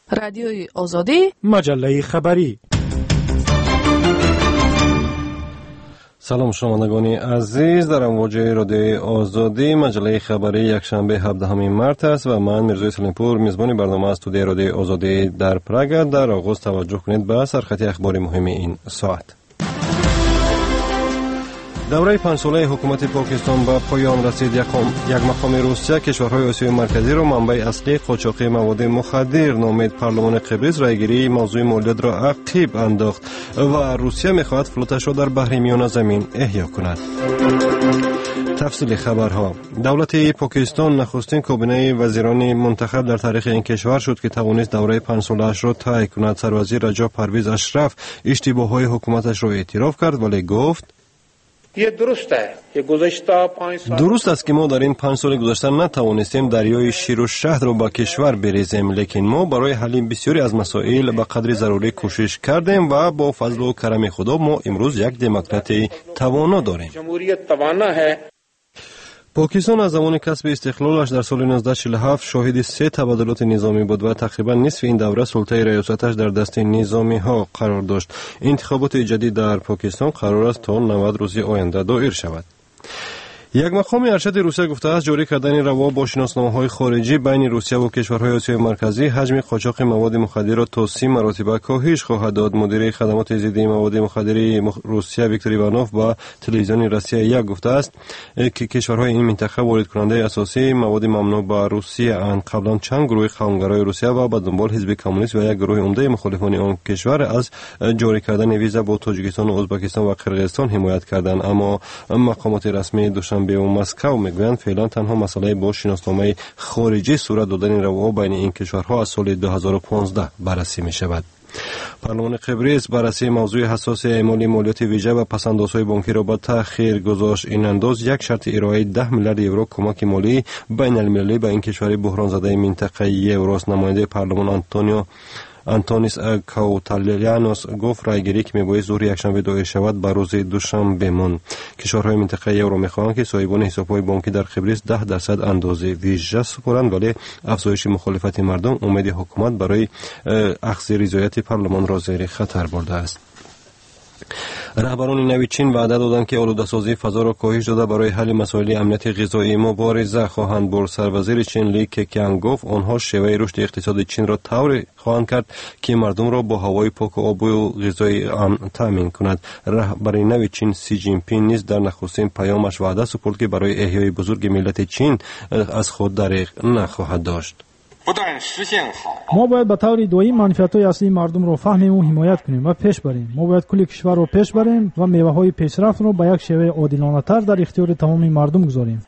رادیوی آزادی، مجله خبری. سلام شنوندگان عزیز، در امواج رادیوی آزادی مجله خبری یکشنبه 17 مارس است و من میرزای سلیمپور میزبان برنامه استودیو رادیوی آزادی در پراگ. در آغاز توجه کنید به سرخط اخبار مهم این ساعت. دوره 5 ساله حکومت پاکستان به پایان رسید. یک مقام روسیه کشورهای آسیای مرکزی را منبع اصلی قاچاق مواد مخدر نامید. پارلمان قبرس رایگیری موضوع مالیات را عقب انداخت و روسیه میخواهد فلوتش را در بحر میانه زمین احیا کند. تفصیل خبرها. دولت پاکستان نخستین کابینه وزیران منتخب در تاریخ این کشور شد که توانست دوره 5 ساله‌اش را طی کند. سروزیر رجا پرویز اشرف اشتباه‌های حکومتش را اعتراف کرد ولی گفت درست است که ما در این 5 سال گذشته نتوانستیم دریای شیر و شهد را به کشور بریزیم، لیکن ما برای حل بسیاری از مسائل به قدر ضروری کوشش کردیم و با فضل و کرم خدا ما امروز یک دموکرات توانا داریم. پاکستان از زمان کسب استقلالش در سال 1947 شاهد 3 تبادلات نظامی بود و تقریبا نصف این دوره سلطه ریاستش در دست نظامی ها قرار داشت. انتخابات جدید در پاکستان قرار است تا 90 روز آینده دایر شود. یک مقام ارشد روسیه گفته است جاری کردن روا با شناسنامه‌های خارجی بین روسیه و کشورهای آسیای مرکزی حجم قاچاق مواد مخدر را تا 30 مرتبه کاهش خواهد داد. مدیر خدمات ضد مواد مخدر روسیه ویکتور ایوانوف با تلویزیون روسیه یک گفته است که کشورهای این منطقه وارد کننده اساسی مواد ممنوع به روسیه اند. قبلا چند گروه قومگرای روسیه و به دنبال حزب کمونیست و یک گروه عمده مخالفان آن کشور از جاری کردن ویزا با تاجیکستان و ازبکستان و قرقیزستان حمایت کردند، اما مقامات رسمی دوشنبه و مسکو میگویند فعلا تنها مسئله با شناسنامه خارجی صورت دادن روا بین این کشورها از سال 2015 بررسی می شود. پارلمان قبرس بررسی موضوع حساس اعمال مالیات ویژه و پس‌اندازهای بانکی را به تأخیر گذاشت. این انداز یک شرط ارائه 10 میلیارد یورو کمک مالی بین المللی به این کشور بحران زده منطقه یوروست. نماینده پارلمان آنتونیس کوتالیانوس گفت رایگیری که میباید ظهر یکشنبه دایر شود به روز دوشنبه ماند. کشورهای منطقه یورو میخواهند که صاحبان حسابهای بانکی در قبرس 10% اندازه ویژه سپارند، ولی افزایش مخالفت مردم امید حکومت برای اخذ رضایت پارلمان را زیر خطر برده است. رهبران نوی چین وعده دادند که آلوده‌سازی فضا را کاهش داده برای حل مسائل امنیت غذایی مبارزه خواهند برد. سروزیر چین لی کیانگ گفت آنها شیوه رشد اقتصاد چین را طوری خواهند کرد که مردم را با هوای پاک و آب و غذای امن تامین کند. رهبر نوی چین سی جین پینگ نیز در نخستین پیامش وعده سپرد که برای احیای بزرگ ملت چین از خود دریغ نخواهد داشت. ما باید به طور دائم منفعت‌های اصلی مردم را فهمیم و حمایت کنیم و پیش بریم. ما باید کل کشور را پیش بریم و میوه‌های پیشرفت را به یک شیوه عادلانه‌تر در اختیار تمام مردم گذاریم.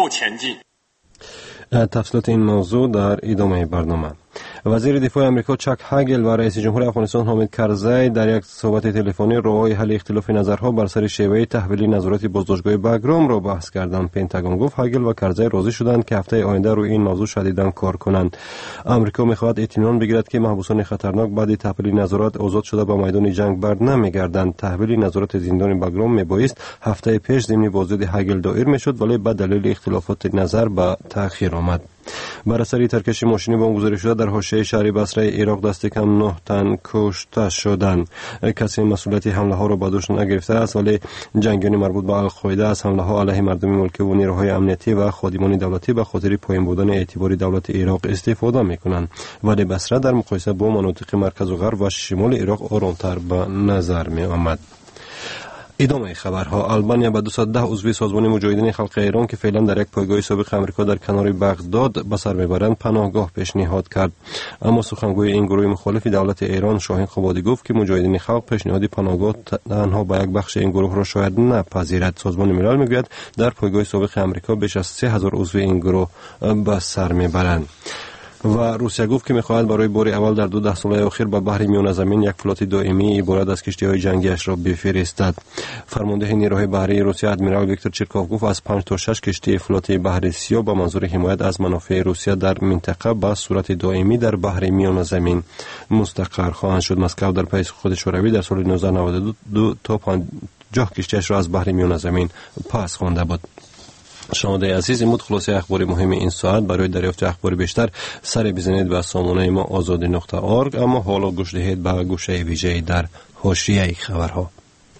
تفصیلات این موضوع در ادامه برنامه. وزیر دفاع آمریکا چک هاگل و رئیس جمهور افغانستان حامد کرزی در یک صحبت تلفنی راه‌های حل اختلاف نظرها بر سر شیوه تحویل نظارت بازداشتگاه بگرام را بحث کردند. پنتاگون گفت هاگل و کرزی راضی شدند که هفته آینده روی این موضوع شدیداً کار کنند. آمریکا می‌خواهد اطمینان بگیرد که محبوسان خطرناک بعد تحویل نظارت آزاد شده به میدان جنگ بر نمیگردند. تحویل نظارت زندان بگرام میبایست هفته پیش ضمن بازدید هاگل دایر میشد، ولی به دلیل اختلافات نظر به تأخیر آمد. بر اثر ترکش ماشینی بمب گذاری شده در حاشیه شهر بصره عراق دست کم 9 تن کشته شدند. کسی مسئولیت حمله ها را به دوش نگرفته است، ولی جنگیان مربوط به القاعده از حمله ها علیه مردم ملکی و نیروهای امنیتی و خادمان دولتی به خاطر پایین بودن اعتبار دولت عراق استفاده میکنند، ولی بصره در مقایسه با مناطق مرکز و غرب و شمال عراق آرامتر به نظر می آمد. ادامه خبرها. آلبانیا به 210 عضو سازمان مجاهدین خلق ایران که فعلا در یک پایگاه سابق آمریکا در کنار بغداد به سر میبرند پناهگاه پیشنهاد کرد، اما سخنگوی این گروه مخالف دولت ایران شاهین خوابادی گفت که مجاهدین خلق پیشنهاد پناهگاه تنها به یک بخش این گروه را شاید نپذیرد. سازمان ملل میگوید در پایگاه سابق آمریکا بیش از 3000 عضو این گروه به سر میبرند. و روسیه گفت که می‌خواهد برای بار اول در 2 سال اخیر به بحر میانه زمین یک فلوت دائمی عبارت از کشتی‌های جنگی‌اش را بفرستد. فرمانده نیروهای بحری روسیه ادمیرال ویکتور چرکوف گفت از 5 تا 6 کشتی فلوت بحر سیاه با منظور حمایت از منافع روسیه در منطقه به صورت دائمی در بحر میانه زمین مستقر خواهند شد. مسکو در پای خود شوروی در سال 1992 تا 50 کشتی‌اش را از بحر میانه زمین پس خوانده بود. شنونده عزیز، این بود خلاصه اخبار مهم این ساعت. برای دریافت اخبار بیشتر سر بزنید به سامانه ما azadi.org. اما حالا گوش دهید به گوشه ویژه‌ای در حاشیه خبرها.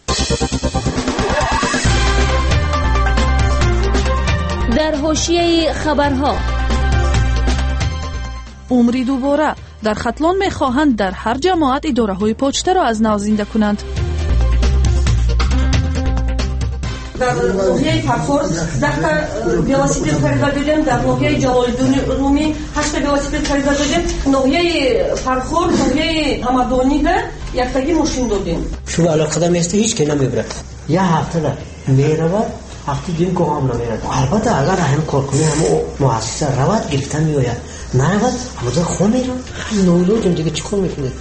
در حاشیه خبرها: عمری دوباره در ختلان می‌خواهند در هر جماعت اداره‌های پوچته را از نو زنده کنند. در ناحیه فرخور 10 велосипед خریده دادیم، در ناحیه جلال‌الدین رومی 8 велосипед خریده دادیم، ناحیه فرخور، ناحیه همدانی ده یکتایی ماشین دادیم. شو علاقه داشته هیچ که نمیبره. یه هفته ده میرود، هفته دیم که هم نمیرد. البته اگر هم کار کنی هم مؤسسه رواد گرفتن میآید. نه رواد همون خون میرن. نولودیم دیگه چیکار میکنه؟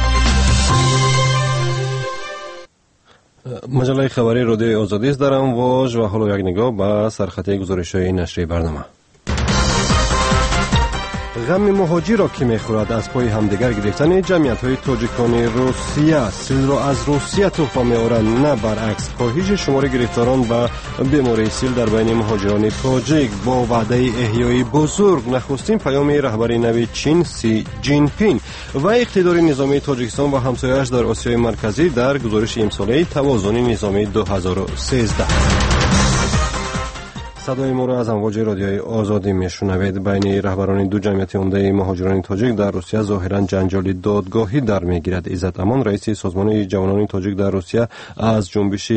مجله خبری رادیوی آزادی است در امواج و حالا یک نگاه به سرخطی گزارش‌های نشریه برنامه. غم مهاجر را که می‌خورد از پای همدیگر گرفتن جمعیت‌های تاجیکان روسیه سیل را از روسیه توفا می‌آورند، نه برعکس. کاهش شمار گرفتاران به بیماری سیل در بین مهاجران تاجیک با وعده احیای بزرگ. نخستین پیام رهبر نو چین سی جین پینگ و اقتدار نظامی تاجیکستان و همسایه‌اش در آسیای مرکزی در گزارش امساله توازن نظامی 2013. صدای ما را از امواج رادیوی آزادی میشنوید. بین رهبران دو جمعیت عمده مهاجران تاجیک در روسیه ظاهرا جنجال دادگاهی در میگیرد. عزت امان رئیس سازمان جوانان تاجیک در روسیه از جنبش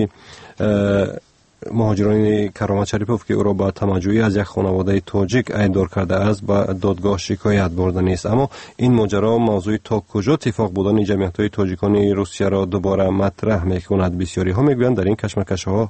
مهاجران کرامت شریپوف که او را با تمجوعی از یک خانواده تاجیک ایدار کرده است به دادگاه شکایت برده نیست. اما این ماجرا موضوع تا کجا اتفاق بودن جمعیت‌های تاجیکان روسیه را دوباره مطرح می‌کند. بسیاری ها میگویند در این کشمکش‌ها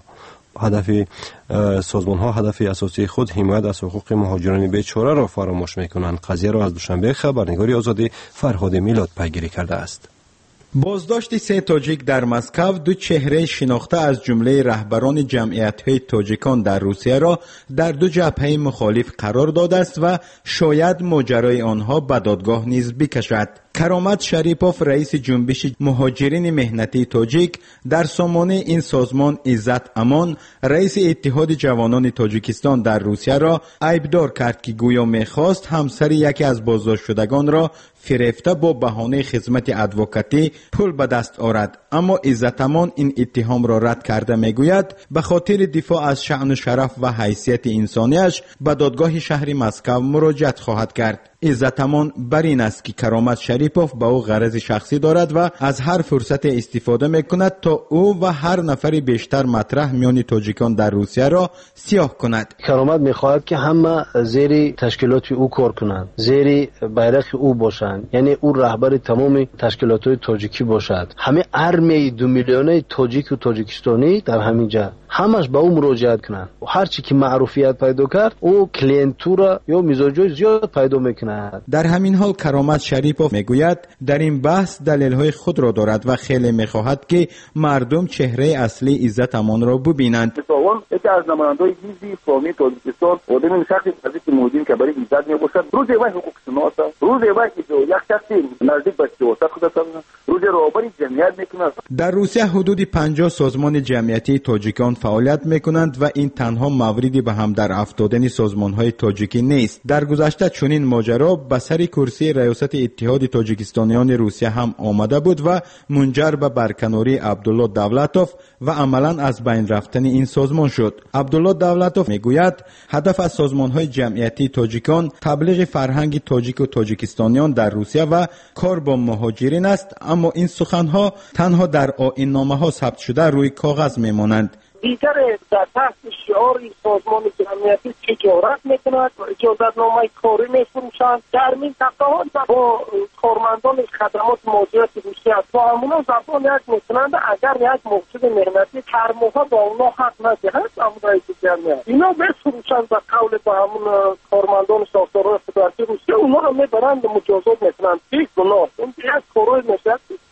هدف سازمان ها هدف اساسی خود حمایت از حقوق مهاجران بیچاره را فراموش میکنند. قضیه را از دوشنبه خبرنگار آزادی فرهاد میلاد پیگیری کرده است. بازداشت 3 تاجیک در مسکو دو چهره شناخته از جمله رهبران جمعیت‌های تاجیکان در روسیه را در دو جبهه مخالف قرار داده است و شاید ماجرای آنها به دادگاه نیز بکشد. کرامت شریپوف رئیس جنبش مهاجرین مهنتی تاجیک در سامانه این سازمان عزت امان رئیس اتحاد جوانان تاجیکستان در روسیه را عیبدار کرد که گویا می‌خواست همسر یکی از بازداشت شدگان را فریفته با بهانه خدمت ادوکاتی پول به دست آورد. اما عزت امان این اتهام را رد کرده میگوید به خاطر دفاع از شأن و شرف و حیثیت انسانیش به دادگاه شهر مسکو مراجعت خواهد کرد. عزت امان بر این است که کرامت شریپوف با او غرض شخصی دارد و از هر فرصت استفاده میکند تا او و هر نفر بیشتر مطرح میان تاجیکان در روسیه را سیاه کند. کرامت میخواهد که همه زیر تشکیلات او کار کنند، زیر بیرق او باشند، یعنی او رهبر تمام تشکیلات تاجیکی باشد. همه ارمی 2 میلیونه تاجیک و تاجیکستانی در همین جا همش با او مراجعت کنند و هر چی که معروفیت پیدا کرد او کلینتورا یا مزاجای زیاد پیدا میکند. در همین حال کرامت شریپوف میگوید در این بحث دلیل‌های خود را دارد و خیلی میخواهد که مردم چهره اصلی عزت امان را ببینند. یکی از نمایندگان حزب اسلامی تاجیکستان آدم شخصی نزدیک مودین که برای عزت میباشد، روز وای حقوق شناس، روز وای یک شخصی نزدیک به سیاست خود است، روز رهبری جمعیت میکند. در روسیه حدود 50 سازمان جمعیتی تاجیکان فعالیت میکنند و این تنها موردی به هم در افتادن سازمان‌های تاجیکی نیست. در گذشته چنین ماجرا به سر کرسی ریاست اتحاد تاجیکستانیان روسیه هم آمده بود و منجر به برکناری عبدالله دولتوف و عملاً از بین رفتن این سازمان شد. عبدالله دولتوف میگوید هدف از سازمان‌های جمعیتی تاجیکان تبلیغ فرهنگ تاجیک و تاجیکستانیان در روسیه و کار با مهاجرین است، اما این سخن‌ها تنها در آیین‌نامه‌ها ثبت شده روی کاغذ میمانند. دیگر در تحت شعار سازمان جمعیتی تجارت میکنند و اجازتنامه کاری میفروشند در منطقه ها با کارمندان خدمات مهاجرت روسیه با همونا زبان یک میکنند اگر یک مهاجر مهنتی هر موقع با اونا حق ندهد همون جمعیت اینا بفروشند به قول با همون کارمندان ساختارهای قدرتی روسیه اونا رو میبرند مجازات میکنند. یک گناه اون یک کارای میشه.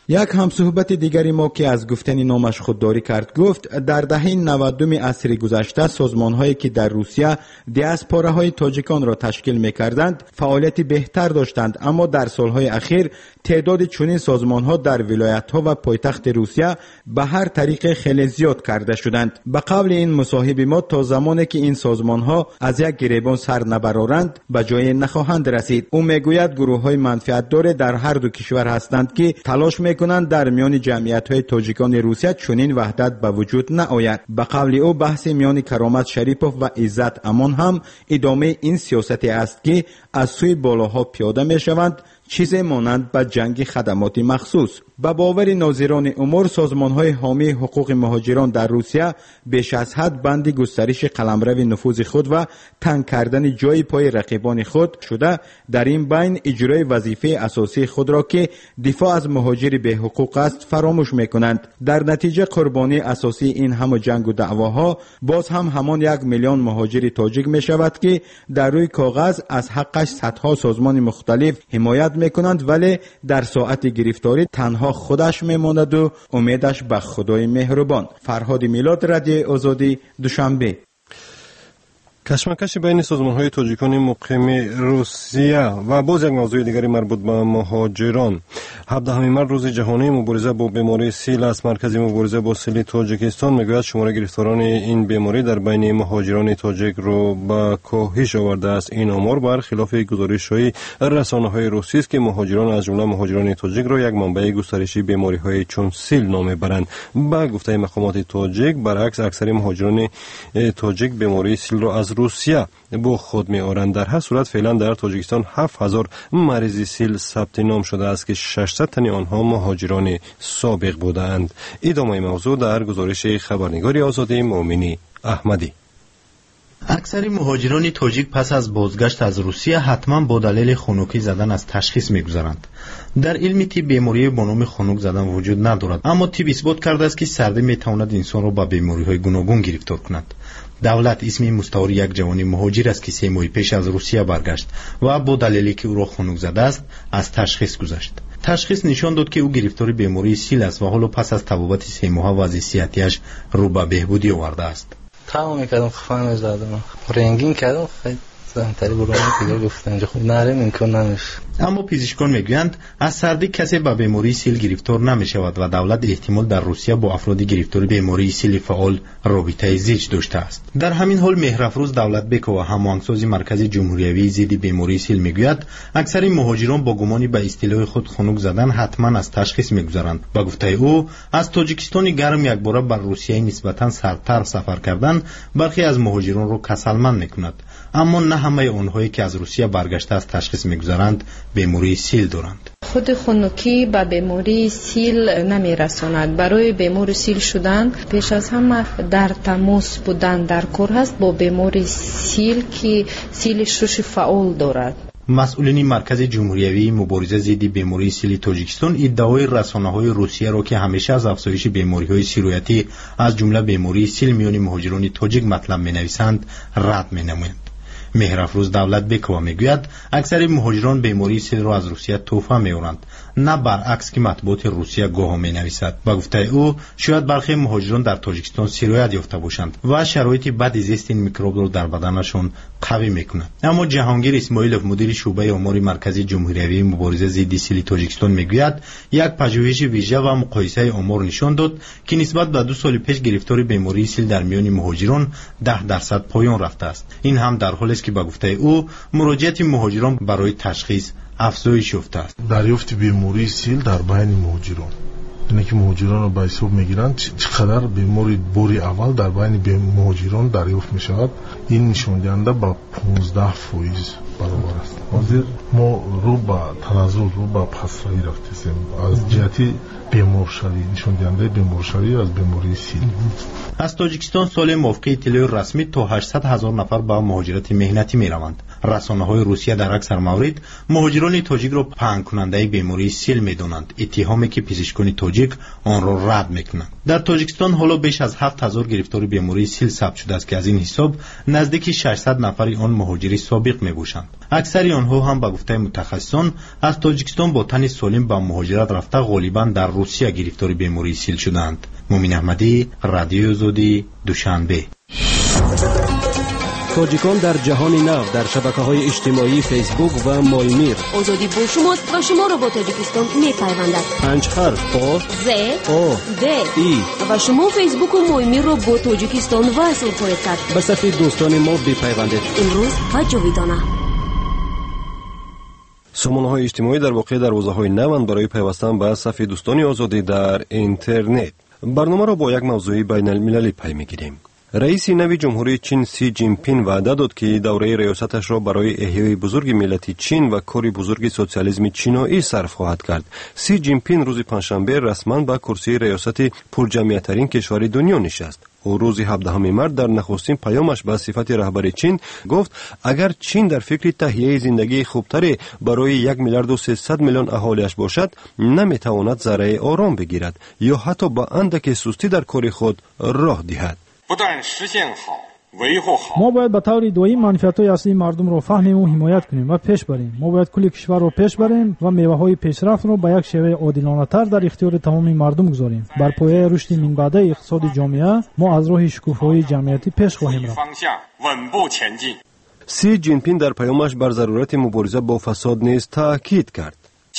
یک همصحبت دیگری ما که از گفتن نامش خودداری کرد گفت در دهه 90 عصر گذشته سازمان‌هایی که در روسیه دیاسپوراهای تاجیکان را تشکیل می‌کردند فعالیت بهتر داشتند، اما در سالهای اخیر تعداد چنین سازمان‌ها در ولایت‌ها و پایتخت روسیه به هر طریق خیلی زیاد کرده شدند. به قول این مصاحب ما تا زمانی که این سازمان‌ها از یک گریبان سر نبرآورند به جای نخواهند رسید. او میگوید گروه‌های منفعت‌دار در هر دو کشور هستند که تلاش می‌کنند در میان جمعیت‌های تاجیکان روسیه چنین وحدت به وجود نآید. به قول او بحث میان کرامت شریپوف و عزت امان هم ادامه این سیاستی است که از سوی بالاها پیاده می‌شوند، چیزی مانند به جنگ خدمات مخصوص. به باور ناظران امور سازمان‌های حامی حقوق مهاجران در روسیه بیش از حد بند گسترش قلمرو نفوذ خود و تنگ کردن جای پای رقیبان خود شده در این بین اجرای وظیفه اساسی خود را که دفاع از مهاجر به حقوق است فراموش می‌کنند. در نتیجه قربانی اساسی این همه جنگ و دعواها باز هم همان 1 میلیون مهاجر تاجیک می‌شود که در روی کاغذ از حقش صدها سازمان مختلف حمایت می‌کنند، ولی در ساعت گرفتاری تنها خودش میماند و امیدش به خدای مهربان. فرهاد میلاد، رادیو آزادی، دوشنبه. کشمکش بین سازمان‌های تاجیکان مقیم روسیه و باز یک موضوع دیگری مربوط به مهاجران. 17 مارس روز جهانی مبارزه با بیماری سیل است. مرکز مبارزه با سیل تاجیکستان میگوید شمار گرفتاران این بیماری در بین مهاجران تاجیک رو به کاهش آورده است. این آمار برخلاف گزارش‌های رسانه‌های روسی است که مهاجران از جمله مهاجران تاجیک را یک منبع گسترشی بیماری‌های چون سیل نام می‌برند. با گفته مقامات تاجیک برعکس اکثر مهاجران تاجیک بیماری سیل را از روسیه با خود می آورند. در هر صورت فعلا در تاجیکستان 7000 مریض سیل ثبت نام شده است که 600 تن آنها مهاجران سابق بودند. ادامه موضوع در گزارش خبرنگار آزادی مومنی احمدی. اکثر مهاجران تاجیک پس از بازگشت از روسیه حتما با دلیل خنکی زدن از تشخیص می‌گذرند. در علم طب بیماری با نام خنک زدن وجود ندارد، اما طب اثبات کرده است که سردی می‌تواند انسان را به بیماری‌های گوناگون گرفتار کند. دولت اسمی مستعار یک جوان مهاجر است که 3 ماه پیش از روسیه برگشت و با دلیلی که او را خنک زده است از تشخیص گذشت. تشخیص نشان داد که او گرفتار بیماری سیل است و حالا پس از تبابت 3 ماه وضع صحتیش رو به بهبودی آورده است. تمام میکردم خفن زدم رنگین کردم خیلی زنتری برام دیگه گفتن اینجا خوب نره امکان نمیشه. اما پزشکان میگویند از سردی کسی به بیماری سیل گرفتار نمیشود و دولت احتمال در روسیه با افراد گرفتار بیماری سیل فعال رابطه زیج داشته است. در همین حال مهرافروز دولتبک و هماهنگساز مرکز جمهوری ضد بیماری سیل میگوید اکثر مهاجران با گمانی به اصطلاح خود خنک زدن حتما از تشخیص میگذرند. با گفته او از تاجیکستان گرم یک بار بر روسیه نسبتا سردتر سفر کردن برخی از مهاجران را کسلمند میکند، اما نه همه آنهایی که از روسیه برگشته از تشخیص میگذارند بیماری سیل دارند. خود خنکی به بیماری سیل نمیرساند. برای بیماری سیل شدن پیش از همه در تماس بودن در کار هست با بیماری سیل که سیل شش فعال دارد. مسئولین مرکز جمهوری مبارزه ضد بیماری سیل تاجیکستان ادعای رسانه‌های روسیه را که همیشه از افزایش بیماری‌های سیرویتی از جمله بیماری سیل میان مهاجران تاجیک مطلب می‌نویسند رد می‌نمایند. مهرافروز دولتبک میگوید اکثر مهاجران بیماری سیل را از روسیه تحفه می‌آورند، نه برعکس که مطبوعات روسیه گواه می‌نویسد. با گفته او شاید برخی مهاجران در تاجیکستان سیرویت یافته باشند و شرایط بد زیست این میکروب را در بدنشان قوی می‌کند. اما جهانگیر اسماعیلوف مدیر شعبه آمار مرکزی جمهوری مبارزه ضد سیل تاجیکستان میگوید یک پژوهش ویژه و مقایسه آمار نشان داد که نسبت به 2 سال پیش گرفتاری بیماری سیل در میان مهاجران 10% پایان رفته است. این هم در حالی است که با گفته او مراجعت مهاجران برای تشخیص افزایش یافته است. دریافت بیماری سیل در بین مهاجران، یعنی که مهاجران رو به حساب میگیرند چقدر بیماری بوری اول در بین مهاجران دریافت میشود، این نشان دهنده با 15% برابر است. حاضر ما رو به تنزل رو به پس‌روی رفتیم از جهت بیمارشوی، نشان دهنده بیمارشوی از بیماری سیل. از تاجیکستان سال موافق اطلاع رسمی تا 800,000 نفر به مهاجرت مهنتی میروند. رسانه‌های روسیه در اکثر موارد مهاجران تاجیک را پنهان کننده بیماری سیل می‌دانند، اتهامی که پزشکان تاجیک آن را رد می‌کنند. در تاجیکستان حالا بیش از 7000 گرفتار بیماری سیل ثبت شده است که از این حساب نزدیک 600 نفر آن مهاجری سابق میباشند. اکثر آنها هم به گفته متخصصان از تاجیکستان با تن سالم به مهاجرت رفته غالبا در روسیه گرفتار بیماری سیل شدند. مومن احمدی، رادیو آزادی، دوشنبه. تاجیکان در جهان نو در شبکه‌های اجتماعی فیسبوک و مایمیر. آزادی با شماست و شما را با تاجیکستان می‌پیوندد. 5 حرف آ ز او د ای و شما فیسبوک و مایمیر را با تاجیکستان وصل خواهید کرد. به صفحه دوستان ما بپیوندید. امروز ها جاویدانه. سامانه‌های اجتماعی در واقع دروازه‌های نوند برای پیوستن به صفحه دوستان آزادی در اینترنت. برنامه را با یک موضوع بین‌المللی پی می‌گیریم. رئیس نوی جمهوری چین سی جین پین وعده داد که دوره ریاستش را برای احیای بزرگ ملت چین و کار بزرگ سوسیالیسم چینایی صرف خواهد کرد. سی جین پین روز پنجشنبه رسما به کرسی ریاست پرجمعیت‌ترین کشور دنیا نشست. او روز 17 مارس در نخستین پیامش به صفت رهبر چین گفت اگر چین در فکر تهیه زندگی خوبتری برای 1,300,000,000 اهالیش باشد نمیتواند ذره آرام بگیرد یا حتی با اندک سستی در کار خود راه دهد. ما باید به طور دائمی منفعت‌های اصلی مردم را فهمیم و حمایت کنیم و پیش بریم. ما باید کل کشور را پیش بریم و میوه‌های پیشرفت را به یک شیوه عادلانه‌تر در اختیار تمام مردم گذاریم. بر پایه رشد منبعد اقتصاد جامعه ما از راه شکوفایی جمعیتی پیش خواهیم رفت. سی جین پین در پیامش بر ضرورت مبارزه با فساد نیز تاکید کرد.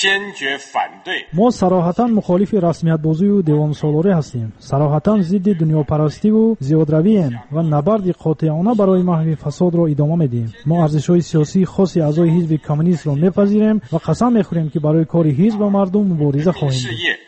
ما صراحتاً مخالف رسمیت بازی و دیوان سالاری هستیم. صراحتاً ضد دنیا پرستی و زیادروییم و نبرد قاطعانه برای محو فساد را ادامه میدیم. ما ارزش‌های سیاسی خاصی اعضای حزب کمونیست را میپذیریم و قسم میخوریم که برای کار حزب و مردم مبارزه خواهیم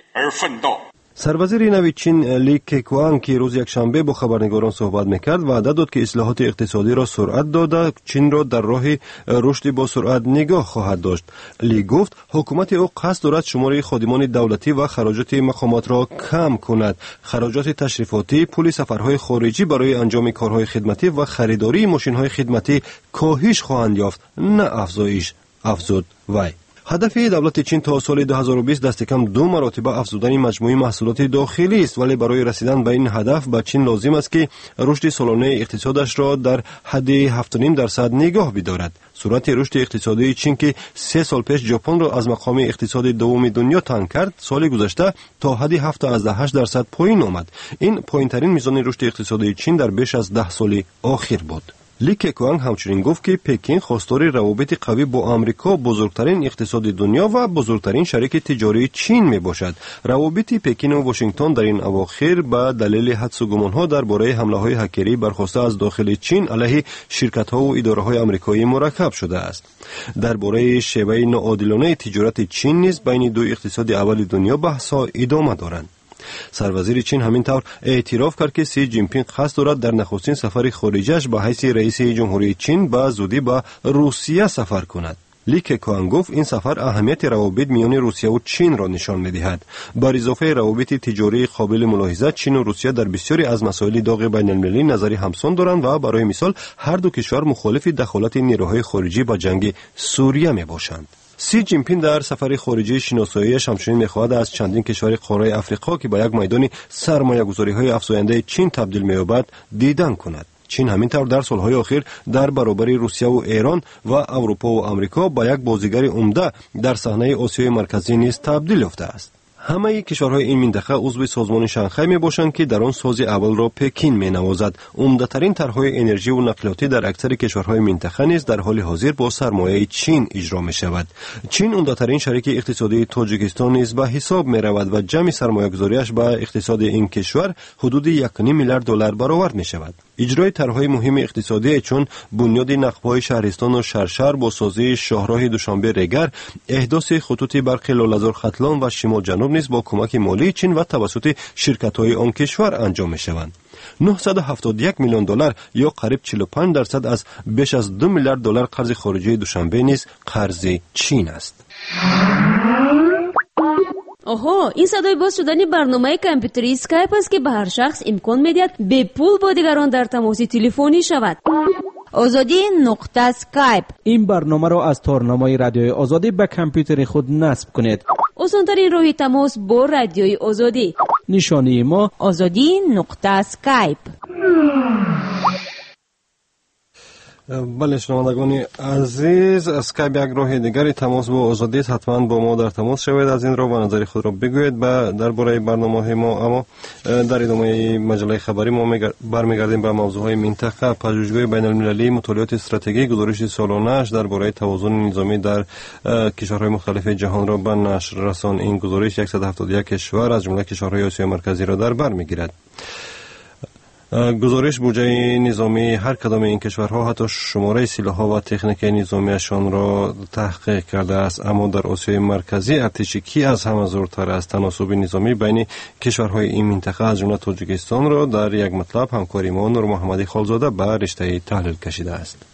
کرد. سروزیر نوی چین لی کیکوان که روز یکشنبه با خبرنگاران صحبت میکرد وعده داد که اصلاحات اقتصادی را سرعت داده چین را در راه رشد با سرعت نگاه خواهد داشت. لی گفت حکومت او قصد دارد شماره خادمان دولتی و خراجات مقامات را کم کند. خراجات تشریفاتی، پول سفرهای خارجی برای انجام کارهای خدمتی و خریداری ماشین‌های خدمتی کاهش خواهند یافت، نه افزایش، افزود وی. هدف دولت چین تا سال 2020 دست کم 2 مرتبه افزودن مجموعه محصولات داخلی است، ولی برای رسیدن به این هدف به چین لازم است که رشد سالانه اقتصادش را در حد 7.5% نگاه بدارد. سرعت رشد اقتصادی چین که 3 سال پیش ژاپن را از مقام اقتصاد دوم دنیا تنگ کرد، سال گذشته تا حد 7.8% پایین آمد. این پایین‌ترین میزان رشد اقتصادی چین در بیش از 10 سال اخیر بود. لی کیکوان همچنین گفت که پکین خواستار روابط قوی با آمریکا، بزرگترین اقتصاد دنیا و بزرگترین شریک تجاری چین می باشد. روابط پکین و واشنگتن در این اواخر به دلیل حدس و گمان‌ها درباره حمله‌های هکری برخاسته از داخل چین علیه شرکت‌ها و اداره‌های آمریکایی مرکب شده است. درباره شیوه ناعادلانه تجارت چین نیز بین دو اقتصاد اول دنیا بحث‌ها ادامه دارند. سروزیر چین همین طور اعتراف کرد که سی جین پین قصد دارد در نخستین سفر خارجیش به حیث رئیس جمهوری چین به زودی به روسیه سفر کند. لی کیکوان گفت این سفر اهمیت روابط میان روسیه و چین را نشان می‌دهد. بر اضافه روابط تجاری قابل ملاحظه، چین و روسیه در بسیاری از مسائل داغ بین‌المللی نظری همسان دارند و برای مثال هر دو کشور مخالف دخالت نیروهای خارجی به جنگ سوریه میباشند. سی جین پین در سفر خارجی شناسایی‌اش همچنین می‌خواهد از چندین کشور قاره افریقا که به یک میدان سرمایه‌گذاری‌های افزاینده چین تبدیل می‌یابد دیدن کند. چین همینطور در سالهای اخیر در برابر روسیه و ایران و اروپا و آمریکا به یک بازیگر عمده در صحنه آسیای مرکزی نیز تبدیل یافته است. همه کشورهای این منطقه عضو سازمان شانگهای میباشند که در آن ساز اول را پکین مینوازد. عمده‌ترین طرح‌های انرژی و نقلیاتی در اکثر کشورهای منطقه نیز در حال حاضر با سرمایه چین اجرا می‌شود. چین عمده‌ترین شریک اقتصادی تاجیکستان نیز به حساب می‌رود و جمع سرمایه‌گذاریش به اقتصاد این کشور حدود 1.5 میلیارد دلار برآورد می‌شود. اجرای طرح‌های مهم اقتصادی چون بنیاد نقب‌های شهرستان و شرشر با سازی شاهراه دوشنبه رگر، احداث خطوط برق لاله‌زار ختلان و شمال جنوب نیز با کمک مالی چین و توسط شرکت‌های آن کشور انجام می‌شوند. 971 میلیون دلار یا قریب 45% از بیش از 2 میلیارد دلار قرض خارجی دوشنبه نیز قرض چین است. آها، این صدای باز شدن برنامه کامپیوتری اسکایپ است که به هر شخص امکان می‌دهد به پول با دیگران در تماس تلفنی شود. azadi.skype. این برنامه را از تارنمای رادیوی آزادی به کامپیوتر خود نصب کنید. آسان‌ترین راه تماس با رادیوی آزادی. نشانی ما azadi.skype. بله شنوندگان عزیز، اسکایپ یک راه دیگری تماس با آزادی است. حتما با ما در تماس شوید، از این راه و نظر خود را بگویید درباره برنامه ما. اما در ادامه مجله خبری ما برمیگردیم به موضوعهای منطقه. پژوهشگاه بین المللی مطالعات استراتژی گزارش سالانه‌اش درباره توازن نظامی در کشورهای مختلف جهان را به نشر رساند. این گزارش 171 کشور از جمله کشورهای آسیا مرکزی را در بر میگیرد. گزارش بودجه نظامی هر کدام این کشورها حتی شماره سلاح‌ها و تکنیک نظامیشان را تحقیق کرده است. اما در آسیای مرکزی ارتش کی از همه زورتر است؟ تناسب نظامی بین کشورهای این منطقه از جمله تاجیکستان را در یک مطلب همکاری ما نور محمدی خالزاده به رشته تحلیل کشیده است.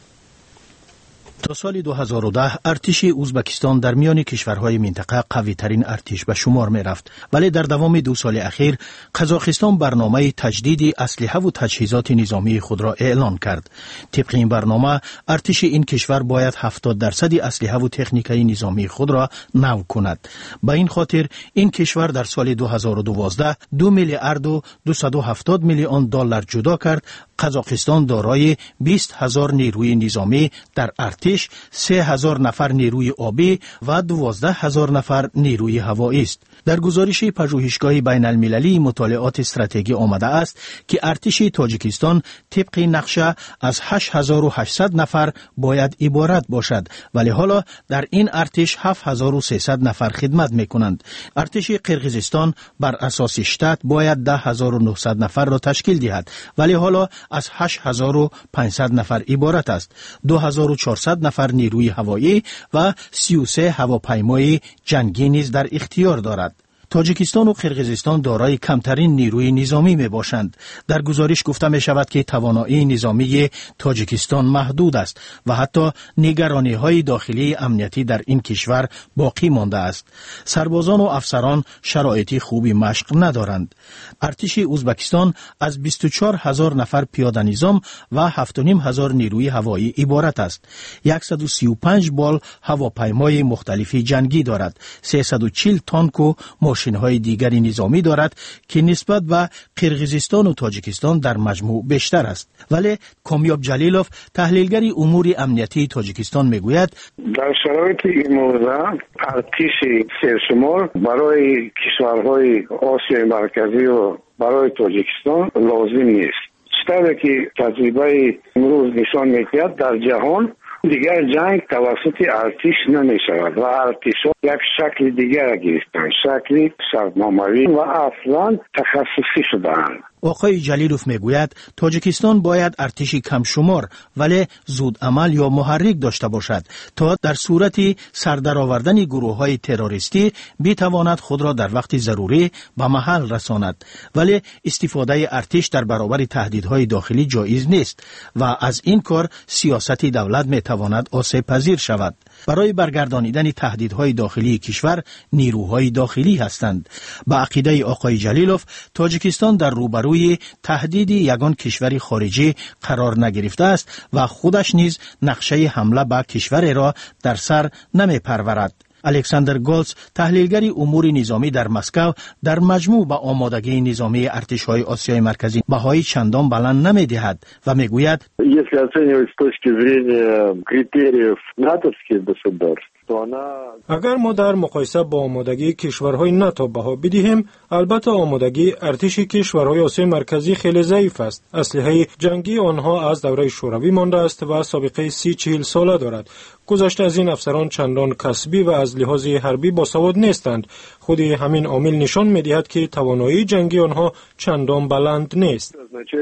تا سال 2010 ارتش ازبکستان در میان کشورهای منطقه قوی ترین ارتش به شمار می رفت، ولی در دوام 2 سال اخیر قزاقستان برنامه تجدید اسلحه و تجهیزات نظامی خود را اعلان کرد. طبق این برنامه ارتش این کشور باید 70% اسلحه و تکنیکای نظامی خود را نو کند. به این خاطر این کشور در سال 2012 2 میلیارد و 270 میلیون دلار جدا کرد. قزاقستان دارای 20,000 نیروی نظامی در ارتش، 3,000 نفر نیروی آبی و 12,000 نفر نیروی هوایی است. در گزارش پژوهشگاه بین المللی مطالعات استراتژی آمده است که ارتش تاجیکستان طبق نقشه از 8,800 نفر باید عبارت باشد، ولی حالا در این ارتش 7,300 نفر خدمت میکنند. ارتش قرقیزستان بر اساس شتات باید 10,900 نفر را تشکیل دهد، ولی حالا از 8,500 نفر عبارت است. 2,400 نفر نیروی هوایی و 33 هواپیمای جنگی نیز در اختیار دارد. تاجیکستان و قرقیزستان دارای کمترین نیروی نظامی می باشند. در گزارش گفته می شود که توانایی نظامی تاجیکستان محدود است و حتی نگرانی های داخلی امنیتی در این کشور باقی مانده است. سربازان و افسران شرایطی خوبی مشق ندارند. ارتش ازبکستان از 24,000 نفر پیاده نظام و 7,500 نیروی هوایی عبارت است. 135 بال هواپیمای مختلفی جنگی دارد. 340 تانک و ماشین‌های دیگری نظامی دارد که نسبت به قرقیزستان و تاجیکستان در مجموع بیشتر است. ولی کامیاب جلیلوف تحلیلگر امور امنیتی تاجیکستان میگوید در شرایط این موضوع ارتش سرشمار برای کشورهای آسیای مرکزی و برای تاجیکستان لازم نیست. چطوری که تجربه امروز نشان می‌دهد در جهان دیگر جنگ توسط ارتش نمی شود و ارتش یک شکل دیگر گرفتند، شکلی شرطنامه‌ای و اصلا تخصصی شدند. آقای جلیلوف میگوید تاجیکستان باید ارتشی کم شمار ولی زود عمل یا محرک داشته باشد تا در صورت سردرآوردن گروه‌های تروریستی بتواند خود را در وقت ضروری به محل رساند. ولی استفاده ارتش در برابر تهدیدهای داخلی جایز نیست و از این کار سیاست دولت میتواند آسیب پذیر شود. برای برگردانیدن تهدیدهای داخلی کشور نیروهای داخلی هستند. به عقیده آقای جلیلوف تاجیکستان در روبروی تهدید یگان کشور خارجی قرار نگرفته است و خودش نیز نقشه حمله به کشور را در سر نمی پرورد. الکساندر گولز تحلیلگر امور نظامی در مسکو در مجموع به آمادگی نظامی ارتش‌های آسیای مرکزی بهای چندان بلند نمی‌دهد و میگوید если оценивать с точки зрения критериев натовских государств. اگر ما در مقایسه با آمادگی کشورهای ناتو بها بدهیم، البته آمادگی ارتش کشورهای آسیای مرکزی خیلی ضعیف است. اسلحه جنگی آنها از دوره شوروی مانده است و سابقه 30-40 ساله دارد. گذشته از این افسران چندان کسبی و از لحاظ حربی باسواد نیستند. خود همین عامل نشان می‌دهد که توانایی جنگی آنها چندان بلند نیست.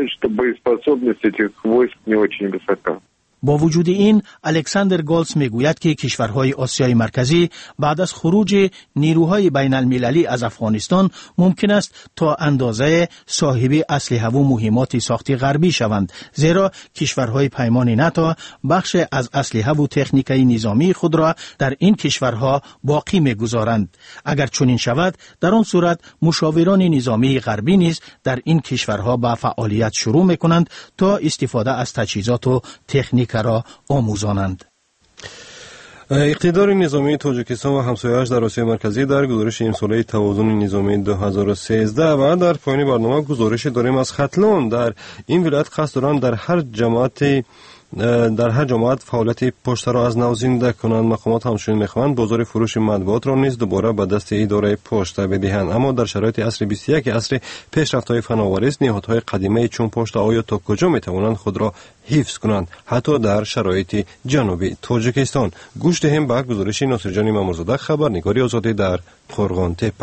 با وجود این الکساندر گولز میگوید که کشورهای آسیای مرکزی بعد از خروج نیروهای بین المللی از افغانستان ممکن است تا اندازه صاحب اسلحه و مهمات ساخت غربی شوند، زیرا کشورهای پیمان ناتو بخش از اسلحه و تکنیکای نظامی خود را در این کشورها باقی میگذارند. اگر چنین شود در آن صورت مشاوران نظامی غربی نیز در این کشورها به فعالیت شروع میکنند تا استفاده از تجهیزات و تکنیک آمریکا را آموزانند. اقتدار نظامی تاجیکستان و همسایه‌اش در آسیای مرکزی در گزارش امساله توازن نظامی 2013 و در پایان برنامه گزارش داریم از ختلون. در این ولایت قصد دارند در هر جماعت فعالیت پشت را از نو زنده کنند. مقامات همچنین می‌خواهند بازار فروش مطبوعات را نیز دوباره به دست اداره پشت بدهند، اما در شرایط عصر 21 عصر پیشرفت‌های فناوری است نهادهای قدیمی چون پشت آیا تا کجا می‌توانند خود را حفظ کنند حتی در شرایط جنوبی تاجیکستان. گوش دهیم به گزارش ناصرجان مامورزاده، خبرنگاری آزادی در قرغان تپه.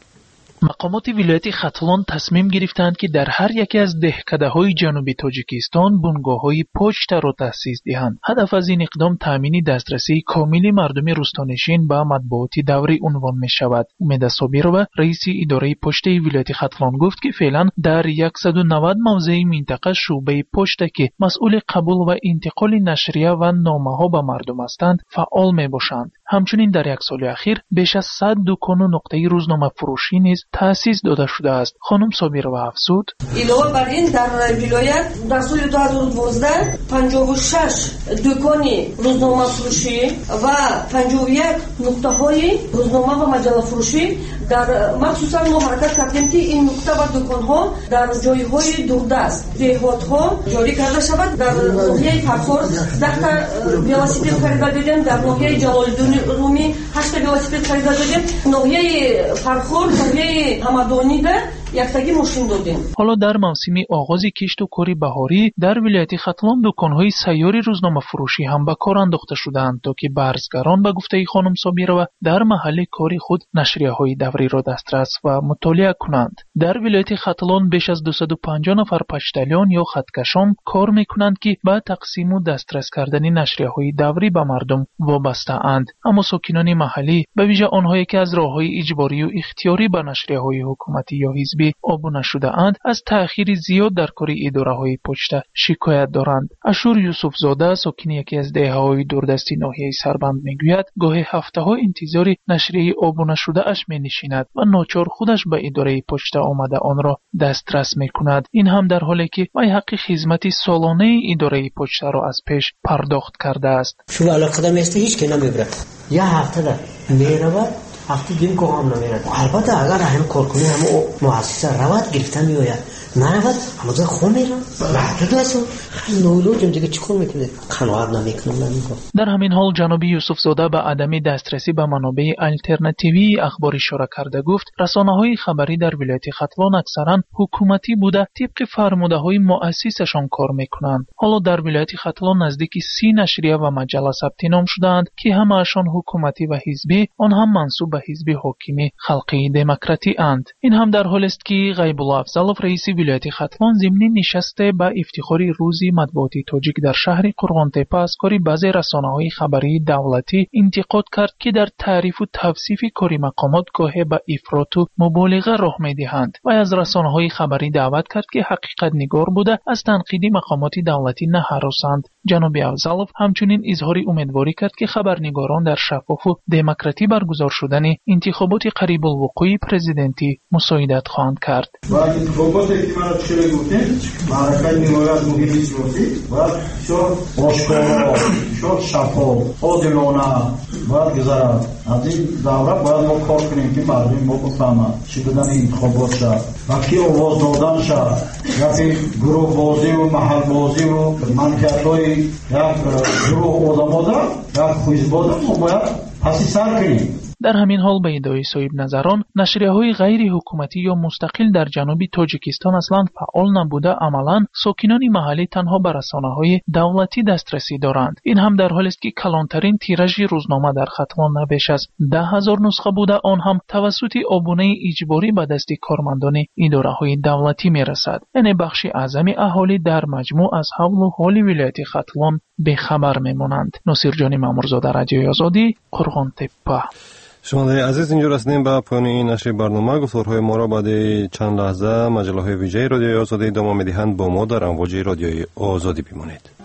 مقامات ولایت ختلون تصمیم گرفتند که در هر یکی از دهکده‌های جنوبی تاجیکستان بنگاه‌های پشت را تأسیس دهند. هدف از این اقدام تامین دسترسی کامل مردم روستانشین به مطبوعات دوری عنوان می‌شود. امید صابرова رئیس اداره پشت ولایت ختلون گفت که فعلا در 190 موضع منطقه شعبه پشت که مسئول قبول و انتقال نشریه و نامه‌ها به مردم هستند فعال می‌باشند. همچنین در یک سال اخیر بیش از 100 دکان و نقطه روزنامه فروشی نیز تأسیس داده شده است. خانم صابرова افزود: علاوه بر این در ولایت در سال 2012 56 دکان روزنامه فروشی و 51 نقطه های روزنامه و مجله فروشی در مخصوصا ما حرکت کردیم که این نقطه و دکان ها در جایهای دوردست دهات ها جاری کرده شود. در ناحیه فرخور 10 велосипед خریده دیدیم، در ناحیه جلال‌الدین رومی 8 велосипед خریده دیدیم، ناحیه فرخور ناحیه همدانی ده یکتایی ماشین دادیم. حالا در موسم آغاز کشت و کار بهاری در ولایت ختلون دکان‌های سیاری روزنامه فروشی هم به کار انداخته شدند تا که برزگران به گفته خانم صابرова در محل کار خود نشریه‌های دوری را دسترس و مطالعه کنند. در ولایت ختلون بیش از 250 نفر پشتلیان یا خطکشان کار می‌کنند که به تقسیم و دسترس کردن نشریه‌های دوری به مردم وابسته اند، اما ساکنان محلی به ویژه آنهایی که از راه‌های اجباری و اختیاری به نشریه‌های حکومتی یا حزبی عبور نشده اند از تأخیر زیاد در کار اداره‌های پشت شکایت دارند. اشور یوسف زاده ساکن یکی از دهه‌های دوردستی ناحیه سربند میگوید گاهی هفته‌ها انتظار نشریه عبور نشده اش می‌نشیند و ناچار خودش به اداره پشت آمده آن را دسترس می‌کند. این هم در حالی که وی حق خدمت سالانه اداره پشت را از پیش پرداخت کرده است. شو علاقه دارم هیچ که نمیبره یه هفته ده میرود هفته دیم که هم نمیرد. البته اگر هم کار کنی هم مؤسسه رواد گرفتن میآید نرود اما در خون میرم محدود هستم نولوجم دیگه چیکار میکنه قناعت نمیکنم. در همین حال جناب یوسف زاده به عدم دسترسی به منابع آلترناتیوی اخبار اشاره کرده گفت رسانه‌های خبری در ولایت ختلون اکثرا حکومتی بوده طبق فرموده‌های مؤسسشان کار میکنند. حالا در ولایت ختلون نزدیک 30 نشریه و مجله ثبت نام شدند که همه‌شان حکومتی و حزبی آن هم منسوب به حزب حاکم خلقی دموکراتی اند. این هم در حالی است که غیب الله افضلov رئیس ولایت ختلون ضمن نشسته به افتخار روز مطبوعاتی تاجیک در شهر قرغان تپه از کار بعضی رسانه‌های خبری دولتی انتقاد کرد که در تعریف و توصیف کار مقامات گاهی به افراط و مبالغه راه می‌دهند و از رسانه‌های خبری دعوت کرد که حقیقت نگار بوده از تنقید مقامات دولتی نهراسند. جناب افضلov همچنین اظهار امیدواری کرد که خبرنگاران در شفاف و دموکراتی برگزار شدن انتخابات قریب الوقوع پرزیدنتی مساعدت خواهند کرد. ما چه گفتیم معرکه نمایت مهم سیاسی و شو آشکارا شو شفاف عادلانه باید گذرد. از این دوره باید ما کار کنیم که مردم ما بفهمند چی بدن انتخابات شد و کی آواز دادن شد یا گروه بازی و محل بازی و منکت های یک گروه آدم آدم یا خویز بادم ما باید پسی سر کنیم. در همین حال به ادعای صاحب نظران نشریه‌های غیر حکومتی یا مستقل در جنوب تاجیکستان اصلا فعال نبوده عملاً ساکنان محلی تنها به رسانه‌های دولتی دسترسی دارند. این هم در حالی است که کلانترین تیراژ روزنامه در ختلون بیش از 10,000 نسخه بوده، آن هم توسط ابونه اجباری به دست کارمندان اداره‌های دولتی میرسد. یعنی بخش اعظمی اهالی در مجموع از حال و حال ولایت ختلون بخبر میمانند. ناصرجان مامورزاده، رادیوی آزادی، قرغان تپه. شنوندگان عزیز، اینجا رسیدیم به پایان این نشر برنامه. گفتارهای ما را بعد چند لحظه مجله های ویژه رادیوی آزادی ادامه می‌دهند. با ما در امواج رادیوی آزادی بمانید.